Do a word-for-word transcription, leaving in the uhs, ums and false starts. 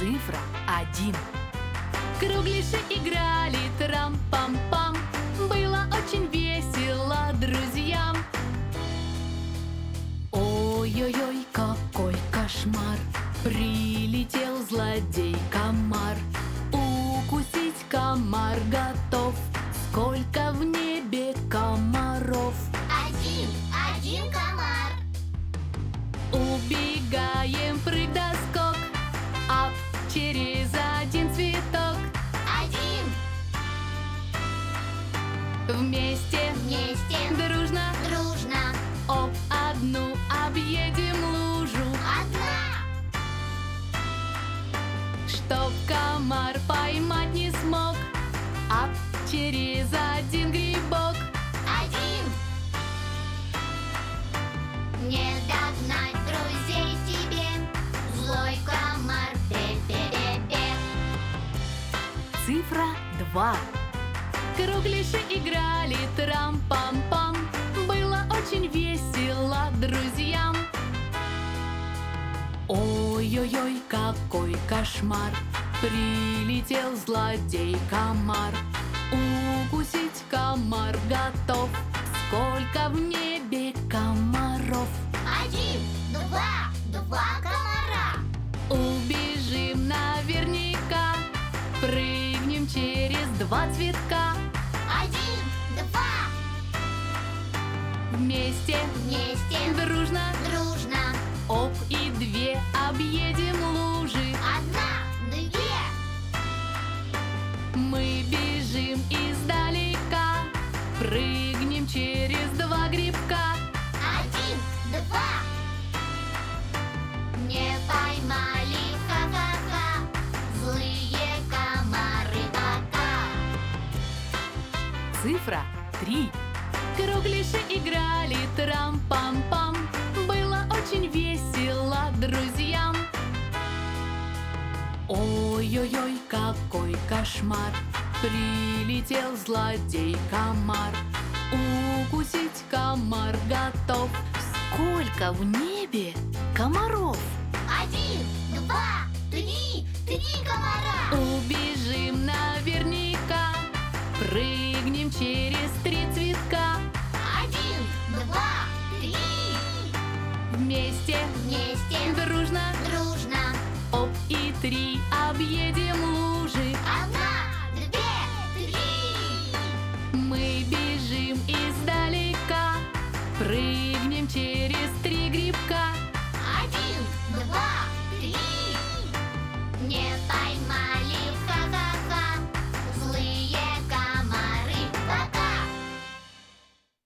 Цифра один. Кругляши играли трам-пам-пам. Было очень весело друзьям. Ой-ой-ой, какой кошмар! Прилетел злодей-комар. Укусить комар готов. Сколько в небе комаров! Один, один комар. Убегаем, прыг да скок. Ап, через один цветок. Один, Вместе, вместе, дружно, дружно. оп, одну объедем лужу. Одна, Чтоб комар поймать не смог. Ап, через один грибок. один. Не догнать друзей тебе. Злой комар. Пе-пе-пе-пе. Цифра два. Кругляши играли трам-пам-пам. Было очень весело друзьям. Ой-ой-ой, какой кошмар! Прилетел злодей-комар. Укусить комар готов. Сколько в небе комаров! Один, два, два комара. Убежим наверняка. Прыгнем через два цветка. Один, два, Вместе, вместе, дружно, дружно. оп, и две объедем лужи. Одна, две, Мы бежим издалека. Прыгнем через два грибка. один, два. Не поймали, ха-ха-ха. Злые комары пока. Цифра три. Кругляши играли трам-пам-пам. Было очень весело друзьям. Ой-ой-ой, какой кошмар! Прилетел злодей-комар. Укусить комар готов. Сколько в небе комаров! Один, два, три, три комара. Убежим наверняка. Прыгнем через три цветка. Один, два, три. Вместе, Вместе, дружно, дружно. оп, и три объедем лужи. Одна,